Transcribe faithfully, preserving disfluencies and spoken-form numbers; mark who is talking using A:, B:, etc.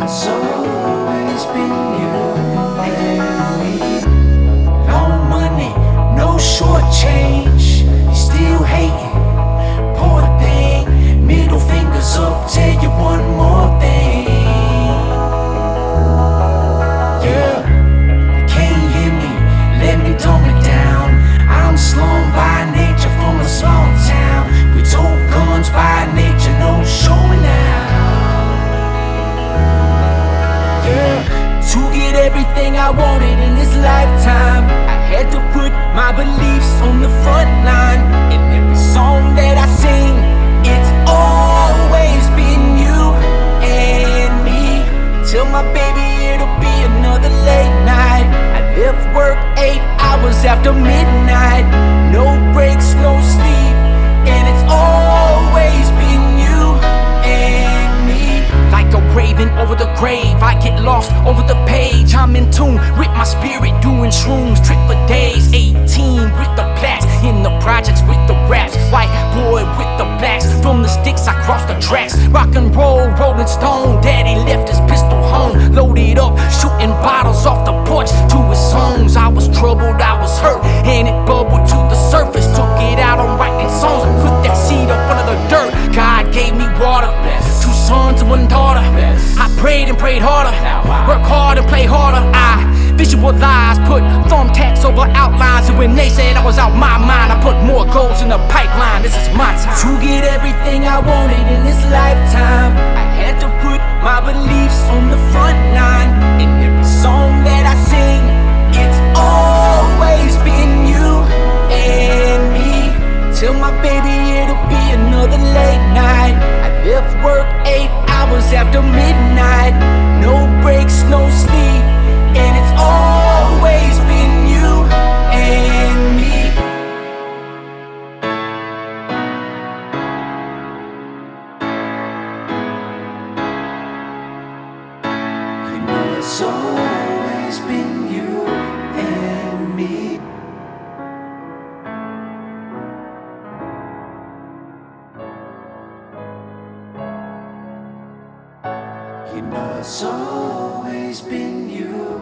A: it's always been you and me. Long money, no short change. You still hating, poor thing. Middle fingers up, tell you one more thing. Yeah, you can't hear me, let me tone it down. I'm slum by nature from a small town. We told guns by nature, no showing out. To get everything I wanted in this lifetime, I had to put my beliefs on the front line. In every song that I sing, it's always been you and me. Tell my baby it'll be another late night. I left work eight hours after midnight. No breaks, no sleep, and it's always been you and me. Like a raven over the grave, I get lost over the page. I'm in tune with my spirit, doing shrooms, trip for days. Eighteen with the blacks, in the projects with the raps. White boy with the blacks, from the sticks I cross the tracks. Rock and roll, Rolling Stone, daddy left his pistol home. Loaded up, shooting bottles off the porch to his songs. I was troubled, I was hurt, and it bubbled to the surface. Took it out on writing songs, put that seed up under the dirt. God gave me water, two sons and one daughter. I prayed and prayed harder, work hard and play harder. I visualized, put thumbtacks over outlines. And when they said I was out my mind, I put more goals in the pipeline. This is my time to get everything I wanted in this lifetime. I had to put my beliefs on the front line. In every song that I sing, it's always been you and me. Tell my baby it'll be another late night. I left work eight hours after midnight. No breaks, no sleep, and it's always been you and me. You know it's always been you and me. You know it's always been you